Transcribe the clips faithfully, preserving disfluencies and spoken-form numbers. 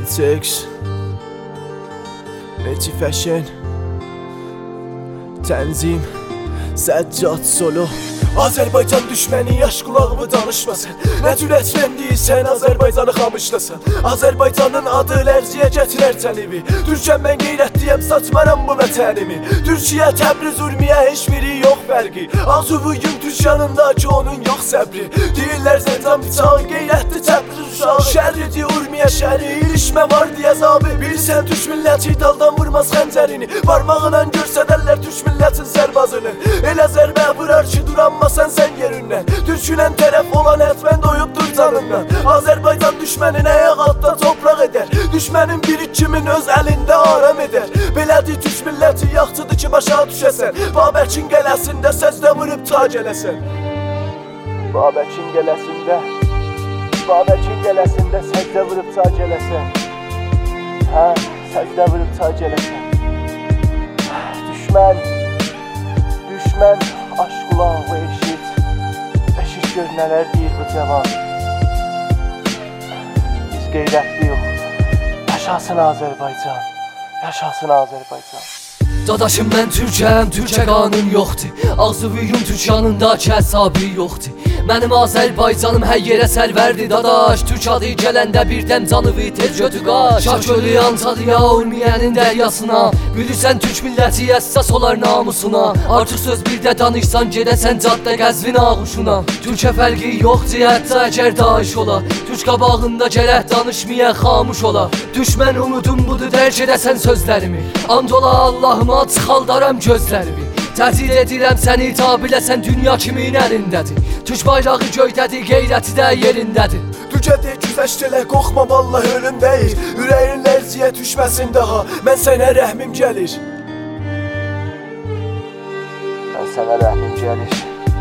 Six Meci Fashion Tənzim Səccad Solo Azərbaycan düşməni yaş qulağımı danışmasın. Nə cürətlə deyirsən Azərbaycanı xamışlasan. Azərbaycanın adı lərziyə gətirər tənivi. Türkəm mən qeyrətliyəm, saçmaram bu vətənimi. Türkiyə, Təbriz, Urmiyə heç biri yox fərqi. Ağzuvuyum Türk yanındakı onun yox səbri. Deyirlər Zəncan bıçağı qeyrətli Təbriz uşağı. Şərridir Urmiyə şəhəri, ilişmə var deyə zabi. Bilsən Türk milləti daldan vurmaz xəncərini. Parmağına görsədərlər Türk millətin sərbazını. Elə zərbə vurar ki duranmasan sən yerindən. Türkünən tərəf olan ətmən doyubdur canından. Azərbaycan düşmənin ayaq altda topraq edər. Düşmənin biri kimin öz əlində aram edər. Belədir Türk milləti yaxçıdır ki başa düşəsən. Babəkin qələsində səcdə vurub ta gələsən. Babəkin qələsində Babəkin qələsində səcdə vurub ta gələsən. Hə, səcdə vurub ta gələsən. Düşmən Düşmən aç qulağı eşit. Eşit gör nələr deyir bu cavan. Biz qeyrətli yox. Yaşasın Azərbaycan. Yaşasın Azərbaycan. Dadaşım mən Türkəm, Türkə qanun yoxdur. Ağzıvıyım Türk yanındakı həsabi yoxdur. Mənim Azərbaycanım hər yerə sərvərdir dadaş. Türk adı gələndə birdən canıvı tez götü qaç. Şakölü Antalya, Urmiyənin dəryasına. Bilirsən Türk milləti əsas olar namusuna. Artıq söz bir də danışsan gedəsən caddə Qəzvin ağuşuna. Türkə fərqi yoxdur hətta əgər daş ola. Türk qabağında gərək danışmaya xamuş ola. Düşmən umudum budur dərk edəsən sözlərimi. And ola Allahıma çıxaldaram gözlərimi. Təzir edirəm səni tab biləsən dünya kimin əlindədir. Türk bayrağı göydədir, qeyrəti də yerindədir. Düzədə güzəşt elə, qorxma vallahi ölüm deyir. Ürəyin lərziyə düşməsin daha, mən sənə rəhmim gəlir. Mən sənə rəhmim gəlir.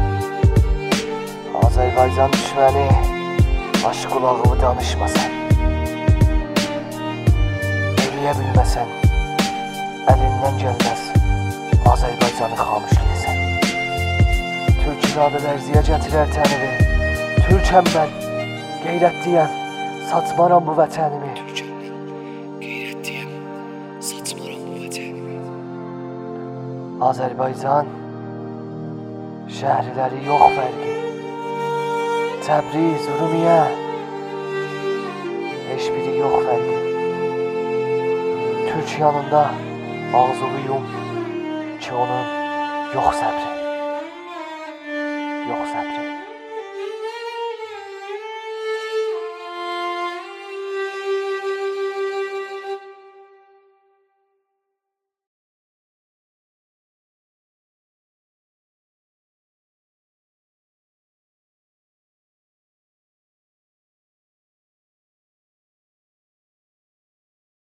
Azərbaycan düşməni baş qulağımı danışmasan. Eləyə bilməsən, əlindən gəlməz Azərbaycanı xamışlayəsən. Türkün adı lərziyə gətirər tənivi. Türkəm mən, qeyrətliyəm, saçmaram bu vətənimi. Qeyrətliyəm, saçmaram bu vətənimi. Azərbaycan şəhərləri yox fərqi. Təbriz, Urmiyə heç biri yox fərqi. Türk yanında ağzılıyım ki onun yox səbri.